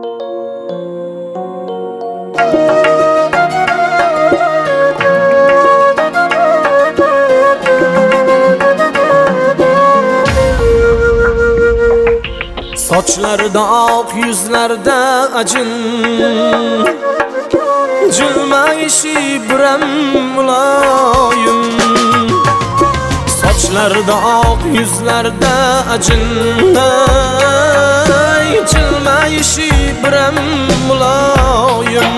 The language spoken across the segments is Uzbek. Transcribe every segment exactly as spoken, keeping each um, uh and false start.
Sochlarda oq, yuzlarda ajin, jilmayishi biram muloyim. Sochlarda oq, yuzlarda ajin, jilmayishi biram muloyim.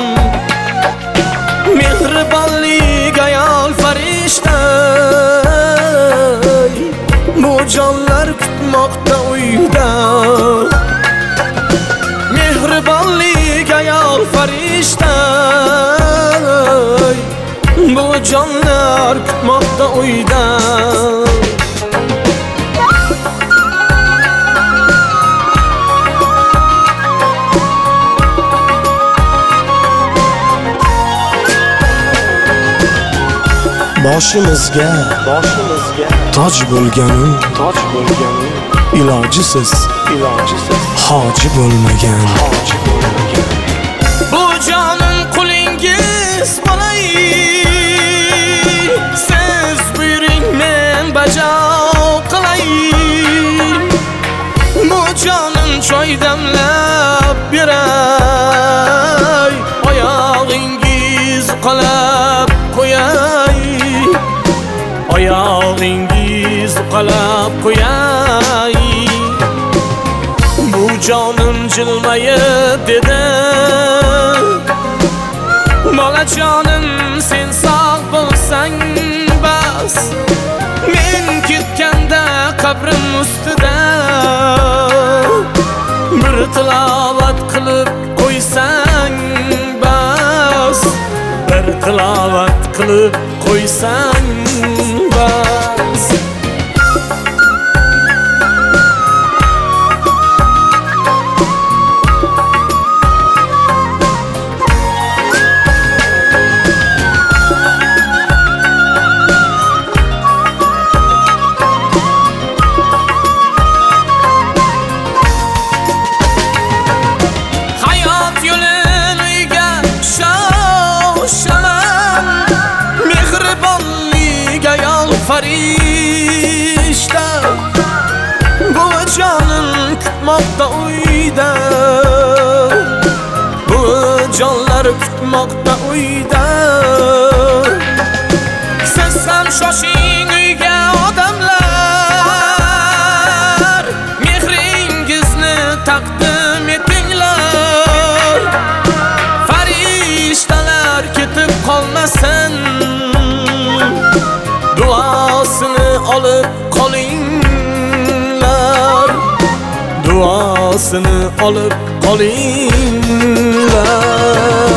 Mehribonlik ayol farishta, bu jonlar kutmoqda uyda. Mehribonlik ayol farishta, bu jonlar kutmoqda uyda. Boshimizga boshimizga toj bo'lganim toj bo'lganim ilojisiz ilojisiz hoji bo'lmagan hoji bo'lmagan. Bu jonim qulingiz bo'lay, siz buyuring men bajo qilay. Bu jonim choy damlab beray, oyog'ingiz qalab qo'yay, oyog'ingiz qalab qo'yay. Bu jonim jilmayib dedi, bolajonim sen sog' bo'lsang bas. Men ketganda qabrim ustida bir tilovat qilib qo'ysang bas, bir tilovat qilib qo'ysang bas. Farishta, bu jonim kutmoqda uyda, bu jonlar kutmoqda uyda. Siz ham shoshing uyga odamlar, mehringizni taqdim etinglar. Farishtalar ketib qolmasin, duosini olib qolinglar, duosini olib qolinglar.